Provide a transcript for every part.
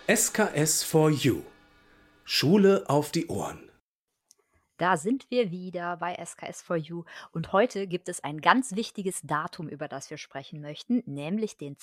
SKS for You. Schule auf die Ohren. Da sind wir wieder bei SKS for You und heute gibt es ein ganz wichtiges Datum, über das wir sprechen möchten, nämlich den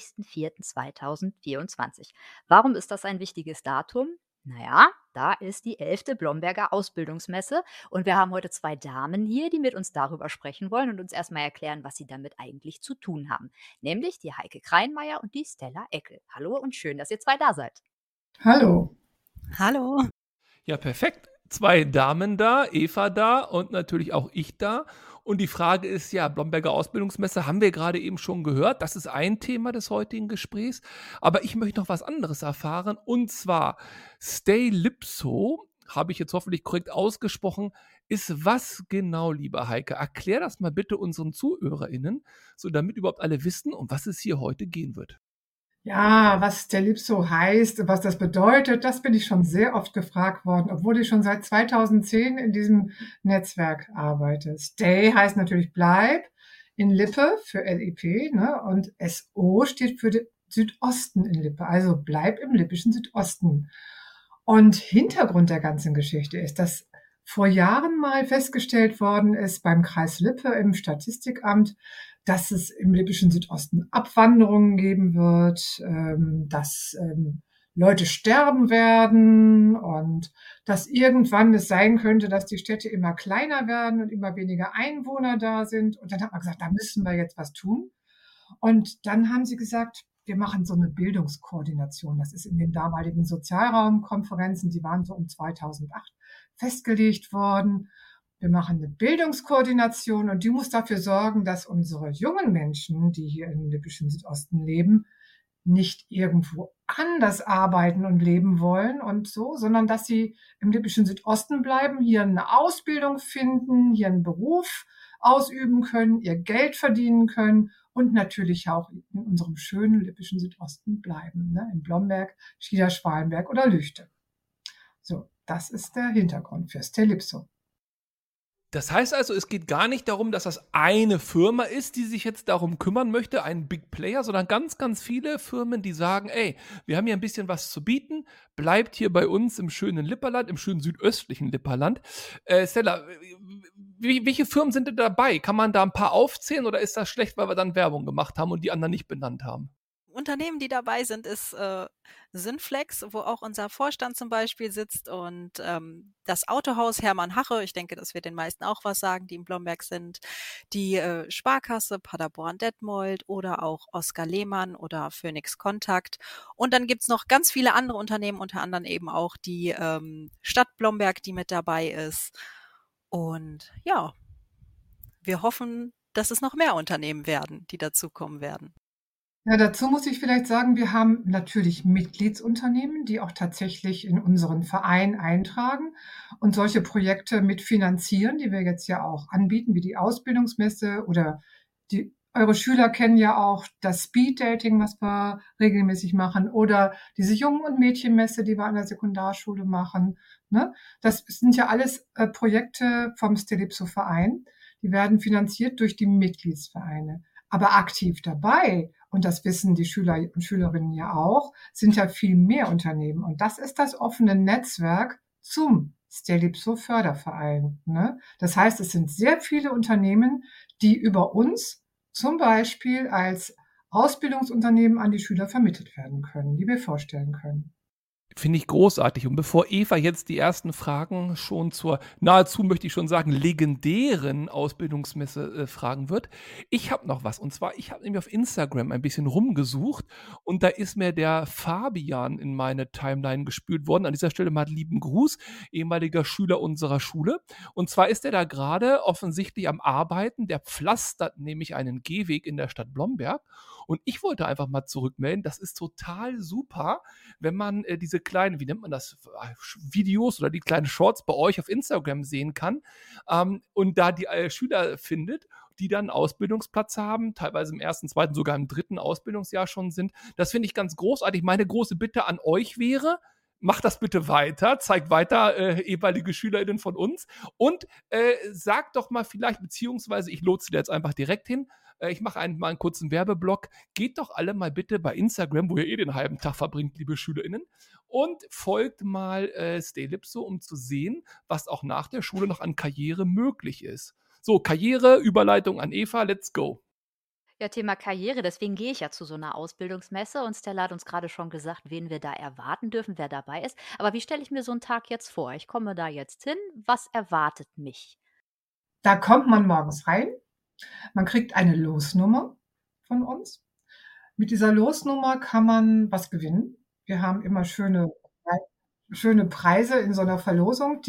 20.04.2024. Warum ist das ein wichtiges Datum? Naja, da ist die 11. Blomberger Ausbildungsmesse und wir haben heute zwei Damen hier, die mit uns darüber sprechen wollen und uns erstmal erklären, was sie damit eigentlich zu tun haben. Nämlich die Heike Kreinmeier und die Stella Eckel. Hallo und schön, dass ihr zwei da seid. Hallo. Hallo. Ja, perfekt. Zwei Damen da, Eva da und natürlich auch ich da. Und die Frage ist ja, Blomberger Ausbildungsmesse haben wir gerade eben schon gehört. Das ist ein Thema des heutigen Gesprächs. Aber ich möchte noch was anderes erfahren. Und zwar Stalypso, habe ich jetzt hoffentlich korrekt ausgesprochen, ist was genau, liebe Heike? Erklär das mal bitte unseren ZuhörerInnen, so damit überhaupt alle wissen, um was es hier heute gehen wird. Ja, was Stalypso heißt, was das bedeutet, das bin ich schon sehr oft gefragt worden, obwohl ich schon seit 2010 in diesem Netzwerk arbeite. Stay heißt natürlich bleib, in Lippe für LIP, ne? Und SO steht für den Südosten in Lippe, also bleib im lippischen Südosten. Und Hintergrund der ganzen Geschichte ist, dass vor Jahren mal festgestellt worden ist beim Kreis Lippe im Statistikamt, dass es im lippischen Südosten Abwanderungen geben wird, dass Leute sterben werden und dass irgendwann es sein könnte, dass die Städte immer kleiner werden und immer weniger Einwohner da sind. Und dann hat man gesagt, da müssen wir jetzt was tun. Und dann haben sie gesagt, wir machen so eine Bildungskoordination. Das ist in den damaligen Sozialraumkonferenzen, die waren so um 2008 festgelegt worden. Wir machen eine Bildungskoordination und die muss dafür sorgen, dass unsere jungen Menschen, die hier im lippischen Südosten leben, nicht irgendwo anders arbeiten und leben wollen und so, sondern dass sie im lippischen Südosten bleiben, hier eine Ausbildung finden, hier einen Beruf ausüben können, ihr Geld verdienen können und natürlich auch in unserem schönen lippischen Südosten bleiben, ne? In Blomberg, Schieder-Schwalenberg oder Lüchte. So, das ist der Hintergrund für Stalypso. Das heißt also, es geht gar nicht darum, dass das eine Firma ist, die sich jetzt darum kümmern möchte, ein Big Player, sondern ganz, ganz viele Firmen, die sagen, ey, wir haben hier ein bisschen was zu bieten, bleibt hier bei uns im schönen Lipperland, im schönen südöstlichen Lipperland. Stella, welche Firmen sind denn dabei? Kann man da ein paar aufzählen oder ist das schlecht, weil wir dann Werbung gemacht haben und die anderen nicht benannt haben? Unternehmen, die dabei sind, ist Synflex, wo auch unser Vorstand zum Beispiel sitzt und das Autohaus Hermann Hache, ich denke, das wird den meisten auch was sagen, die in Blomberg sind, die Sparkasse Paderborn-Detmold oder auch Oskar Lehmann oder Phoenix Kontakt. Und dann gibt's noch ganz viele andere Unternehmen, unter anderem eben auch die Stadt Blomberg, die mit dabei ist. Und ja, wir hoffen, dass es noch mehr Unternehmen werden, die dazukommen werden. Ja, dazu muss ich vielleicht sagen, wir haben natürlich Mitgliedsunternehmen, die auch tatsächlich in unseren Verein eintragen und solche Projekte mitfinanzieren, die wir jetzt ja auch anbieten, wie die Ausbildungsmesse oder eure Schüler kennen ja auch das Speed-Dating, was wir regelmäßig machen, oder diese Jungen- und Mädchenmesse, die wir an der Sekundarschule machen, ne? Das sind ja alles Projekte vom Stalypso-Verein. Die werden finanziert durch die Mitgliedsvereine. Aber aktiv dabei, und das wissen die Schüler und Schülerinnen ja auch, sind ja viel mehr Unternehmen. Und das ist das offene Netzwerk zum Stalypso Förderverein, ne? Das heißt, es sind sehr viele Unternehmen, die über uns zum Beispiel als Ausbildungsunternehmen an die Schüler vermittelt werden können, die wir vorstellen können. Finde ich großartig. Und bevor Eva jetzt die ersten Fragen schon zur nahezu, möchte ich schon sagen, legendären Ausbildungsmesse fragen wird, ich habe noch was. Und zwar, ich habe nämlich auf Instagram ein bisschen rumgesucht und da ist mir der Fabian in meine Timeline gespült worden. An dieser Stelle mal lieben Gruß, ehemaliger Schüler unserer Schule. Und zwar ist er da gerade offensichtlich am Arbeiten. Der pflastert nämlich einen Gehweg in der Stadt Blomberg. Und ich wollte einfach mal zurückmelden, das ist total super, wenn man diese kleinen, wie nennt man das, Videos oder die kleinen Shorts bei euch auf Instagram sehen kann und da die Schüler findet, die dann einen Ausbildungsplatz haben, teilweise im ersten, zweiten, sogar im dritten Ausbildungsjahr schon sind. Das finde ich ganz großartig. Meine große Bitte an euch wäre, macht das bitte weiter, zeigt weiter ehemalige SchülerInnen von uns und sagt doch mal vielleicht, beziehungsweise ich lotse dir jetzt einfach direkt hin, Ich mache mal einen kurzen Werbeblock. Geht doch alle mal bitte bei Instagram, wo ihr den halben Tag verbringt, liebe SchülerInnen, und folgt mal Stelipso, um zu sehen, was auch nach der Schule noch an Karriere möglich ist. So, Karriere, Überleitung an Eva, let's go. Ja, Thema Karriere, deswegen gehe ich ja zu so einer Ausbildungsmesse und Stella hat uns gerade schon gesagt, wen wir da erwarten dürfen, wer dabei ist. Aber wie stelle ich mir so einen Tag jetzt vor? Ich komme da jetzt hin, was erwartet mich? Da kommt man morgens rein, man kriegt eine Losnummer von uns. Mit dieser Losnummer kann man was gewinnen. Wir haben immer schöne Preise in so einer Verlosung,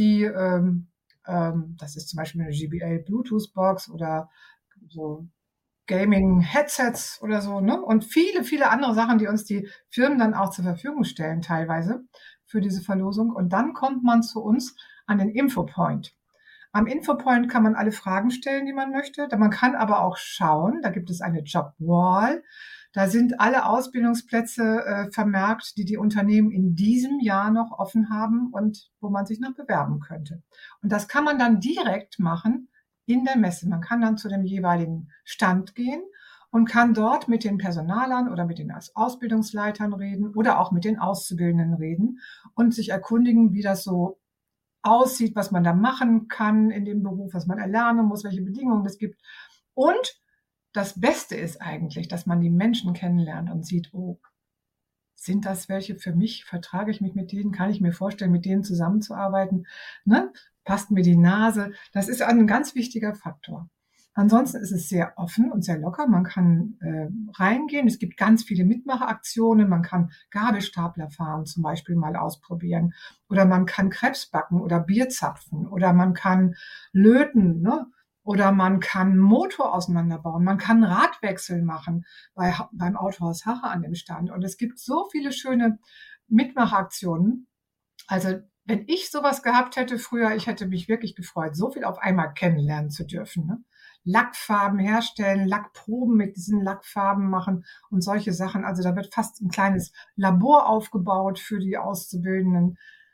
das ist zum Beispiel eine JBL Bluetooth-Box oder so Gaming-Headsets oder so, ne? Und viele, viele andere Sachen, die uns die Firmen dann auch zur Verfügung stellen, teilweise für diese Verlosung. Und dann kommt man zu uns an den Infopoint. Am Infopoint kann man alle Fragen stellen, die man möchte. Man kann aber auch schauen, da gibt es eine Jobwall. Da sind alle Ausbildungsplätze vermerkt, die Unternehmen in diesem Jahr noch offen haben und wo man sich noch bewerben könnte. Und das kann man dann direkt machen in der Messe. Man kann dann zu dem jeweiligen Stand gehen und kann dort mit den Personalern oder mit den Ausbildungsleitern reden oder auch mit den Auszubildenden reden und sich erkundigen, wie das so aussieht, was man da machen kann in dem Beruf, was man erlernen muss, welche Bedingungen es gibt. Und das Beste ist eigentlich, dass man die Menschen kennenlernt und sieht, oh, sind das welche für mich? Vertrage ich mich mit denen? Kann ich mir vorstellen, mit denen zusammenzuarbeiten? Ne? Passt mir die Nase? Das ist ein ganz wichtiger Faktor. Ansonsten ist es sehr offen und sehr locker. Man kann reingehen. Es gibt ganz viele Mitmachaktionen. Man kann Gabelstapler fahren zum Beispiel mal ausprobieren. Oder man kann Krebs backen oder Bier zapfen. Oder man kann löten, ne? Oder man kann Motor auseinanderbauen. Man kann Radwechsel machen beim Autohaus Hache an dem Stand. Und es gibt so viele schöne Mitmachaktionen. Also wenn ich sowas gehabt hätte früher, ich hätte mich wirklich gefreut, so viel auf einmal kennenlernen zu dürfen. Ne? Lackfarben herstellen, Lackproben mit diesen Lackfarben machen und solche Sachen. Also da wird fast ein kleines Labor aufgebaut für die Auszubildenden.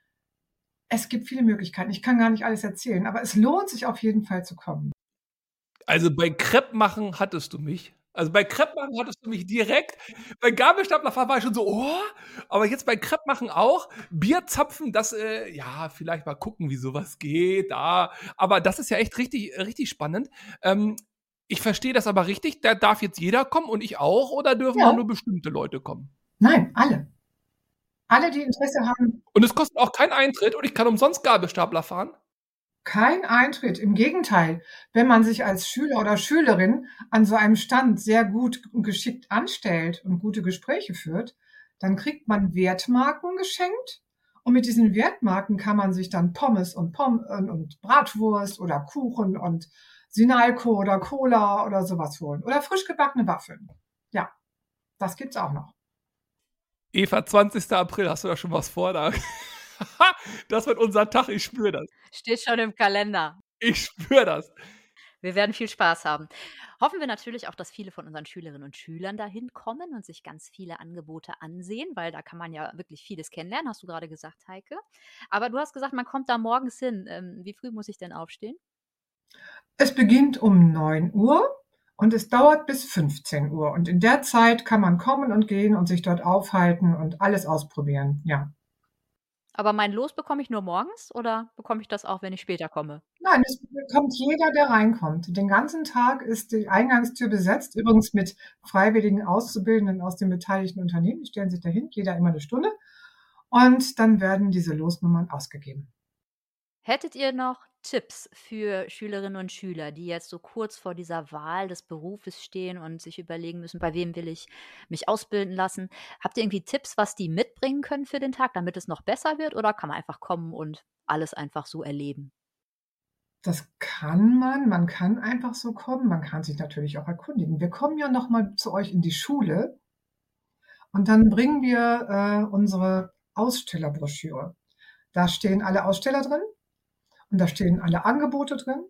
Es gibt viele Möglichkeiten. Ich kann gar nicht alles erzählen, aber es lohnt sich auf jeden Fall zu kommen. Also bei Crepe machen hattest du mich. Also bei Crepe machen hattest du mich direkt. Bei Gabelstaplerfahren war ich schon so, oh, aber jetzt bei Crepe machen auch. Bierzapfen, das, ja, vielleicht mal gucken, wie sowas geht. Aber das ist ja echt richtig, richtig spannend. Ich verstehe das aber richtig. Da darf jetzt jeder kommen und ich auch, oder dürfen Ja. auch nur bestimmte Leute kommen? Nein, alle. Alle, die Interesse haben. Und es kostet auch keinen Eintritt und ich kann umsonst Gabelstapler fahren? Kein Eintritt, im Gegenteil. Wenn man sich als Schüler oder Schülerin an so einem Stand sehr gut und geschickt anstellt und gute Gespräche führt, dann kriegt man Wertmarken geschenkt. Und mit diesen Wertmarken kann man sich dann Pommes und Bratwurst oder Kuchen und Sinalco oder Cola oder sowas holen. Oder frisch gebackene Waffeln. Ja, das gibt's auch noch. Eva, 20. April, hast du da schon was vor? Das wird unser Tag, ich spüre das. Steht schon im Kalender. Ich spüre das. Wir werden viel Spaß haben. Hoffen wir natürlich auch, dass viele von unseren Schülerinnen und Schülern dahin kommen und sich ganz viele Angebote ansehen, weil da kann man ja wirklich vieles kennenlernen, hast du gerade gesagt, Heike. Aber du hast gesagt, man kommt da morgens hin. Wie früh muss ich denn aufstehen? Es beginnt um 9 Uhr und es dauert bis 15 Uhr. Und in der Zeit kann man kommen und gehen und sich dort aufhalten und alles ausprobieren, ja. Aber mein Los bekomme ich nur morgens oder bekomme ich das auch, wenn ich später komme? Nein, es bekommt jeder, der reinkommt. Den ganzen Tag ist die Eingangstür besetzt, übrigens mit freiwilligen Auszubildenden aus den beteiligten Unternehmen. Die stellen sich dahin, jeder immer eine Stunde. Und dann werden diese Losnummern ausgegeben. Hättet ihr noch Tipps für Schülerinnen und Schüler, die jetzt so kurz vor dieser Wahl des Berufes stehen und sich überlegen müssen, bei wem will ich mich ausbilden lassen? Habt ihr irgendwie Tipps, was die mitbringen können für den Tag, damit es noch besser wird? Oder kann man einfach kommen und alles einfach so erleben? Das kann man kann einfach so kommen, man kann sich natürlich auch erkundigen. Wir kommen ja noch mal zu euch in die Schule und dann bringen wir unsere Ausstellerbroschüre. Da stehen alle Aussteller drin und da stehen alle Angebote drin.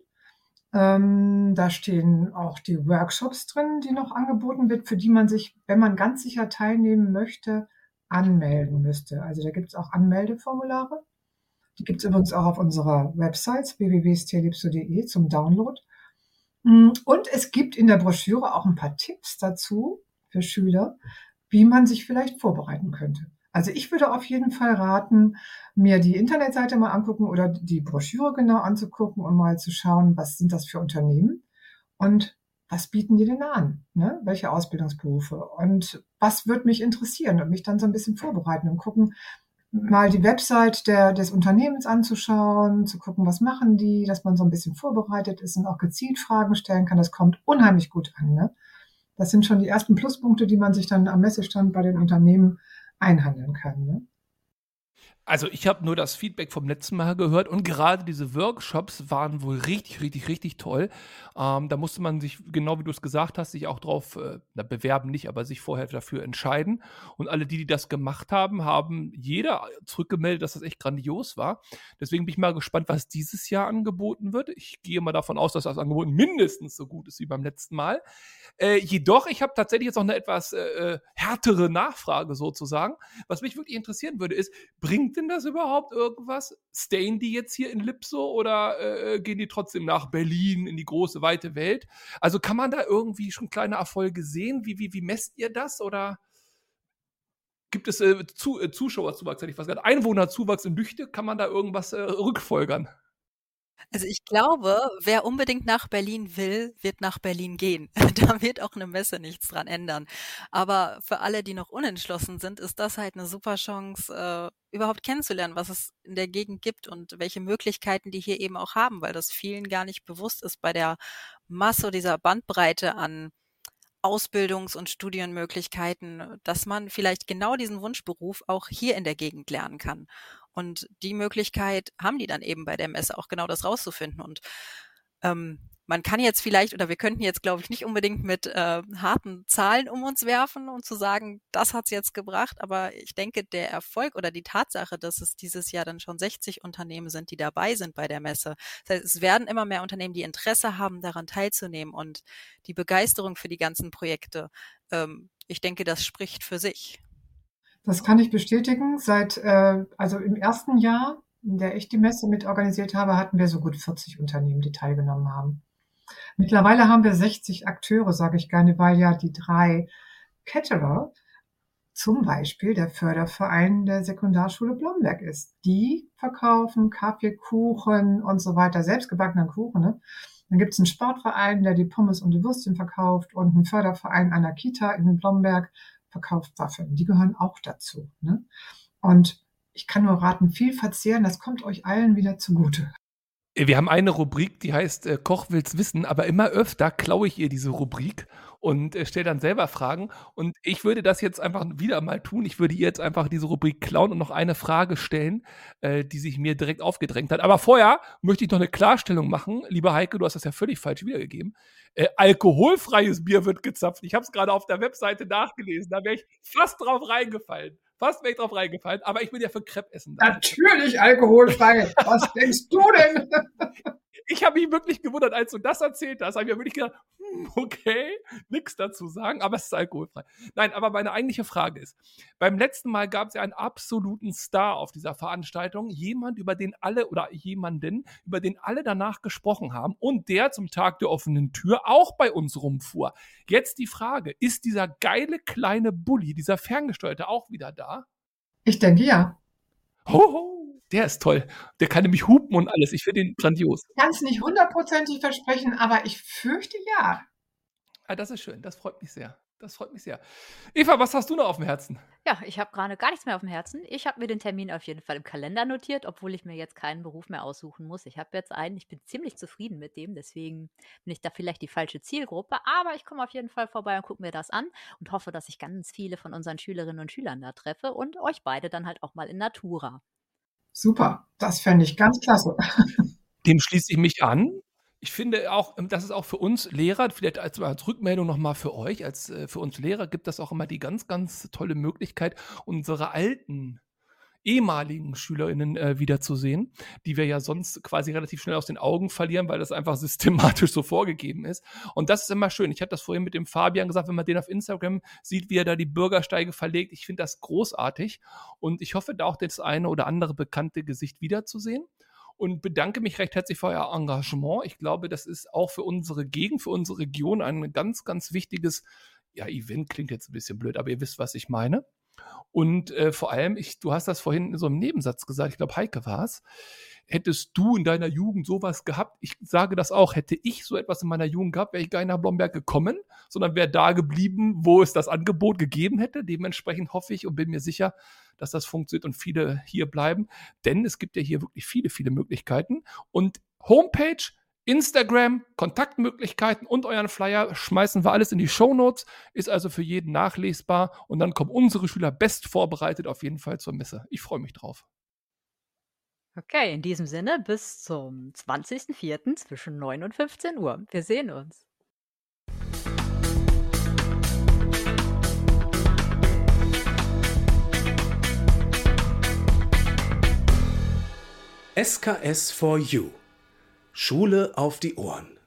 Da stehen auch die Workshops drin, die noch angeboten wird, für die man sich, wenn man ganz sicher teilnehmen möchte, anmelden müsste. Also da gibt es auch Anmeldeformulare. Die gibt es übrigens auch auf unserer Website www.stelipso.de zum Download. Und es gibt in der Broschüre auch ein paar Tipps dazu für Schüler, wie man sich vielleicht vorbereiten könnte. Also ich würde auf jeden Fall raten, mir die Internetseite mal angucken oder die Broschüre genau anzugucken und mal zu schauen, was sind das für Unternehmen und was bieten die denn an, ne? Welche Ausbildungsberufe und was würde mich interessieren und mich dann so ein bisschen vorbereiten und gucken, mal die Website des Unternehmens anzuschauen, zu gucken, was machen die, dass man so ein bisschen vorbereitet ist und auch gezielt Fragen stellen kann. Das kommt unheimlich gut an, ne? Das sind schon die ersten Pluspunkte, die man sich dann am Messestand bei den Unternehmen einhandeln kann, ne? Also ich habe nur das Feedback vom letzten Mal gehört und gerade diese Workshops waren wohl richtig, richtig, richtig toll. Da musste man sich, genau wie du es gesagt hast, sich auch drauf bewerben nicht, aber sich vorher dafür entscheiden. Und alle, die das gemacht haben, haben jeder zurückgemeldet, dass das echt grandios war. Deswegen bin ich mal gespannt, was dieses Jahr angeboten wird. Ich gehe mal davon aus, dass das Angebot mindestens so gut ist wie beim letzten Mal. Jedoch, ich habe tatsächlich jetzt noch eine etwas härtere Nachfrage sozusagen. Was mich wirklich interessieren würde, ist, bringt denn das überhaupt irgendwas? Stayen die jetzt hier in Lipso oder gehen die trotzdem nach Berlin in die große, weite Welt? Also kann man da irgendwie schon kleine Erfolge sehen? Wie messt ihr das? Oder gibt es Zuschauerzuwachs, hätte ich fast gesagt, Einwohnerzuwachs in Lüchte? Kann man da irgendwas rückfolgern? Also ich glaube, wer unbedingt nach Berlin will, wird nach Berlin gehen. Da wird auch eine Messe nichts dran ändern. Aber für alle, die noch unentschlossen sind, ist das halt eine super Chance, überhaupt kennenzulernen, was es in der Gegend gibt und welche Möglichkeiten die hier eben auch haben, weil das vielen gar nicht bewusst ist bei der Masse dieser Bandbreite an Ausbildungs- und Studienmöglichkeiten, dass man vielleicht genau diesen Wunschberuf auch hier in der Gegend lernen kann. Und die Möglichkeit haben die dann eben bei der Messe auch genau das rauszufinden. Und man kann jetzt vielleicht, oder wir könnten jetzt, glaube ich, nicht unbedingt mit harten Zahlen um uns werfen und zu sagen, das hat's jetzt gebracht. Aber ich denke, der Erfolg oder die Tatsache, dass es dieses Jahr dann schon 60 Unternehmen sind, die dabei sind bei der Messe. Das heißt, es werden immer mehr Unternehmen, die Interesse haben, daran teilzunehmen und die Begeisterung für die ganzen Projekte. Ich denke, das spricht für sich. Das kann ich bestätigen. Also im ersten Jahr, in der ich die Messe mit organisiert habe, hatten wir so gut 40 Unternehmen, die teilgenommen haben. Mittlerweile haben wir 60 Akteure, sage ich gerne, weil ja die 3 Caterer, zum Beispiel der Förderverein der Sekundarschule Blomberg ist. Die verkaufen Kaffee, Kuchen und so weiter, selbstgebackenen Kuchen. Ne? Dann gibt es einen Sportverein, der die Pommes und die Würstchen verkauft und einen Förderverein einer Kita in Blomberg verkauft Waffeln. Die gehören auch dazu. Ne? Und ich kann nur raten, viel verzehren, das kommt euch allen wieder zugute. Wir haben eine Rubrik, die heißt Koch will's wissen, aber immer öfter klaue ich ihr diese Rubrik und stelle dann selber Fragen. Und ich würde das jetzt einfach wieder mal tun. Ich würde ihr jetzt einfach diese Rubrik klauen und noch eine Frage stellen, die sich mir direkt aufgedrängt hat. Aber vorher möchte ich noch eine Klarstellung machen. Lieber Heike, du hast das ja völlig falsch wiedergegeben. Alkoholfreies Bier wird gezapft. Ich habe es gerade auf der Webseite nachgelesen. Da wäre ich fast drauf reingefallen. Aber ich bin ja für Crepe essen da. Natürlich alkoholfrei. Was denkst du denn? Ich habe mich wirklich gewundert, als du das erzählt hast. Habe ich mir wirklich gedacht, okay, nichts dazu sagen, aber es ist alkoholfrei. Nein, aber meine eigentliche Frage ist, beim letzten Mal gab es ja einen absoluten Star auf dieser Veranstaltung. Jemanden, über den alle danach gesprochen haben und der zum Tag der offenen Tür auch bei uns rumfuhr. Jetzt die Frage, ist dieser geile kleine Bulli, dieser Ferngesteuerte auch wieder da? Ich denke ja. Hoho! Der ist toll. Der kann nämlich hupen und alles. Ich finde ihn grandios. Ich kann es nicht 100%ig versprechen, aber ich fürchte ja. Ah, das ist schön. Das freut mich sehr. Eva, was hast du noch auf dem Herzen? Ja, ich habe gerade gar nichts mehr auf dem Herzen. Ich habe mir den Termin auf jeden Fall im Kalender notiert, obwohl ich mir jetzt keinen Beruf mehr aussuchen muss. Ich habe jetzt einen, ich bin ziemlich zufrieden mit dem, deswegen bin ich da vielleicht die falsche Zielgruppe, aber ich komme auf jeden Fall vorbei und gucke mir das an und hoffe, dass ich ganz viele von unseren Schülerinnen und Schülern da treffe und euch beide dann halt auch mal in Natura. Super, das fände ich ganz klasse. Dem schließe ich mich an. Ich finde auch, das ist auch für uns Lehrer, vielleicht als Rückmeldung nochmal für euch, für uns Lehrer gibt das auch immer die ganz, ganz tolle Möglichkeit, unsere alten, ehemaligen SchülerInnen wiederzusehen, die wir ja sonst quasi relativ schnell aus den Augen verlieren, weil das einfach systematisch so vorgegeben ist. Und das ist immer schön. Ich hatte das vorhin mit dem Fabian gesagt, wenn man den auf Instagram sieht, wie er da die Bürgersteige verlegt. Ich finde das großartig und ich hoffe, da auch das eine oder andere bekannte Gesicht wiederzusehen. und bedanke mich recht herzlich für euer Engagement. Ich glaube, das ist auch für unsere Gegend, für unsere Region ein ganz, ganz wichtiges, ja, Event klingt jetzt ein bisschen blöd, aber ihr wisst, was ich meine. Und vor allem, du hast das vorhin in so einem Nebensatz gesagt, ich glaube, Heike war es. Hättest du in deiner Jugend sowas gehabt? Ich sage das auch, hätte ich so etwas in meiner Jugend gehabt, wäre ich gar nicht nach Blomberg gekommen, sondern wäre da geblieben, wo es das Angebot gegeben hätte. Dementsprechend hoffe ich und bin mir sicher, dass das funktioniert und viele hier bleiben. Denn es gibt ja hier wirklich viele, viele Möglichkeiten. Und Homepage, Instagram, Kontaktmöglichkeiten und euren Flyer schmeißen wir alles in die Shownotes, ist also für jeden nachlesbar und dann kommen unsere Schüler best vorbereitet auf jeden Fall zur Messe. Ich freue mich drauf. Okay, in diesem Sinne bis zum 20.04. zwischen 9 und 15 Uhr. Wir sehen uns. SKS for You. Schule auf die Ohren.